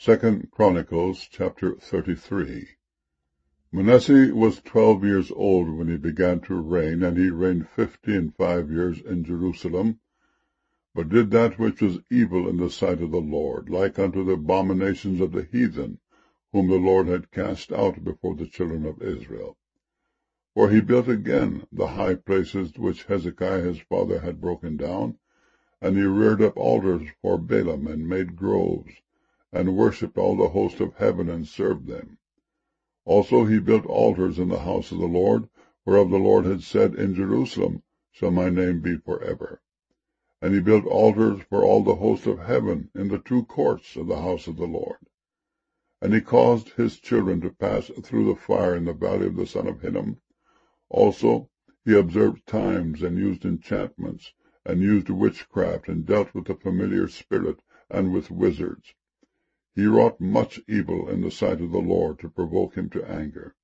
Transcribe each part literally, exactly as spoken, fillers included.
Second Chronicles chapter thirty-three. Manasseh was twelve years old when he began to reign, and he reigned fifty and five years in Jerusalem, but did that which was evil in the sight of the Lord, like unto the abominations of the heathen, whom the Lord had cast out before the children of Israel. For he built again the high places which Hezekiah his father had broken down, and he reared up altars for Baalim, and made groves, and worshipped all the host of heaven, and served them. Also he built altars in the house of the Lord, whereof the Lord had said, In Jerusalem shall my name be forever. And he built altars for all the host of heaven in the two courts of the house of the Lord. And he caused his children to pass through the fire in the valley of the son of Hinnom. Also he observed times, and used enchantments, and used witchcraft, and dealt with the familiar spirit, and with wizards. He wrought much evil in the sight of the Lord, to provoke him to anger.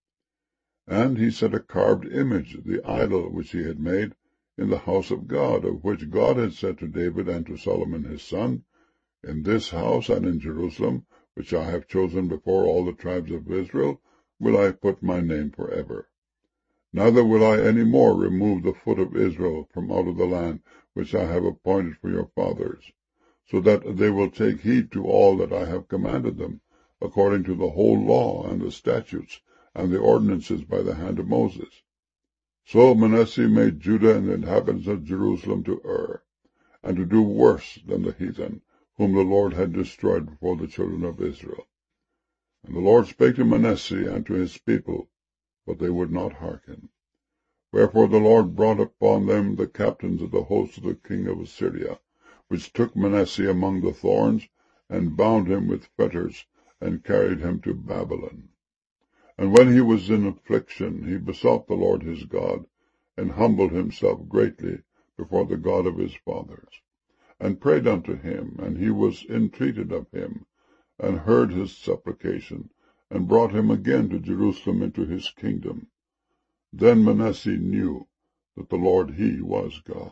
And he set a carved image, the idol which he had made, in the house of God, of which God had said to David and to Solomon his son, In this house and in Jerusalem, which I have chosen before all the tribes of Israel, will I put my name forever. Neither will I any more remove the foot of Israel from out of the land which I have appointed for your fathers, so that they will take heed to all that I have commanded them, according to the whole law and the statutes and the ordinances by the hand of Moses. So Manasseh made Judah and the inhabitants of Jerusalem to err, and to do worse than the heathen, whom the Lord had destroyed before the children of Israel. And the Lord spake to Manasseh and to his people, but they would not hearken. Wherefore the Lord brought upon them the captains of the host of the king of Assyria, which took Manasseh among the thorns, and bound him with fetters, and carried him to Babylon. And when he was in affliction, he besought the Lord his God, and humbled himself greatly before the God of his fathers, and prayed unto him, and he was entreated of him, and heard his supplication, and brought him again to Jerusalem into his kingdom. Then Manasseh knew that the Lord he was God.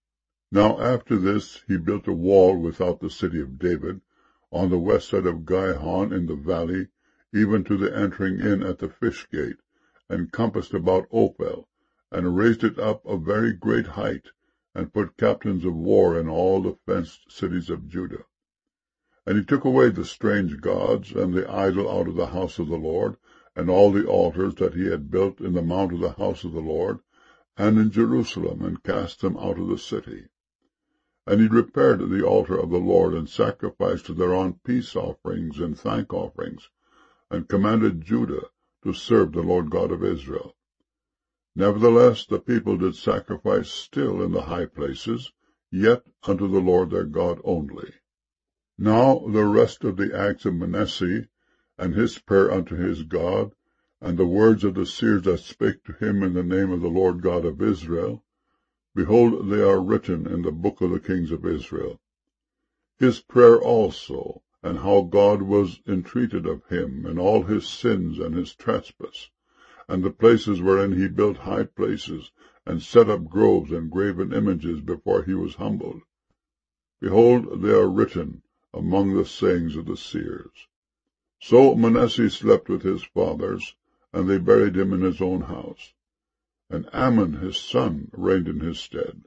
Now after this he built a wall without the city of David, on the west side of Gihon in the valley, even to the entering in at the fish gate, and compassed about Ophel, and raised it up a very great height, and put captains of war in all the fenced cities of Judah. And he took away the strange gods, and the idol out of the house of the Lord, and all the altars that he had built in the mount of the house of the Lord, and in Jerusalem, and cast them out of the city. And he repaired the altar of the Lord, and sacrificed thereon peace offerings and thank offerings, and commanded Judah to serve the Lord God of Israel. Nevertheless the people did sacrifice still in the high places, yet unto the Lord their God only. Now the rest of the acts of Manasseh, and his prayer unto his God, and the words of the seers that spake to him in the name of the Lord God of Israel, behold, they are written in the book of the kings of Israel. His prayer also, and how God was entreated of him, and all his sins and his trespass, and the places wherein he built high places, and set up groves and graven images before he was humbled. Behold, they are written among the sayings of the seers. So Manasseh slept with his fathers, and they buried him in his own house. And Amon his son reigned in his stead.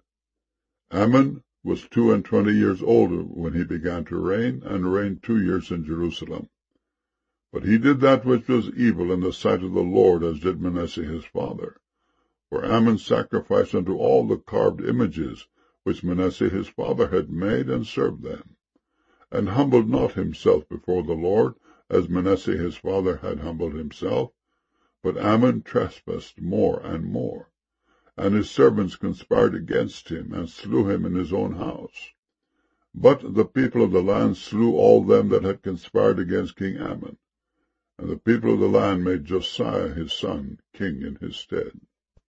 Amon was two and twenty years old when he began to reign, and reigned two years in Jerusalem. But he did that which was evil in the sight of the Lord, as did Manasseh his father. For Amon sacrificed unto all the carved images which Manasseh his father had made, and served them, and humbled not himself before the Lord, as Manasseh his father had humbled himself. But Amon trespassed more and more, and his servants conspired against him, and slew him in his own house. But the people of the land slew all them that had conspired against King Amon, and the people of the land made Josiah his son king in his stead.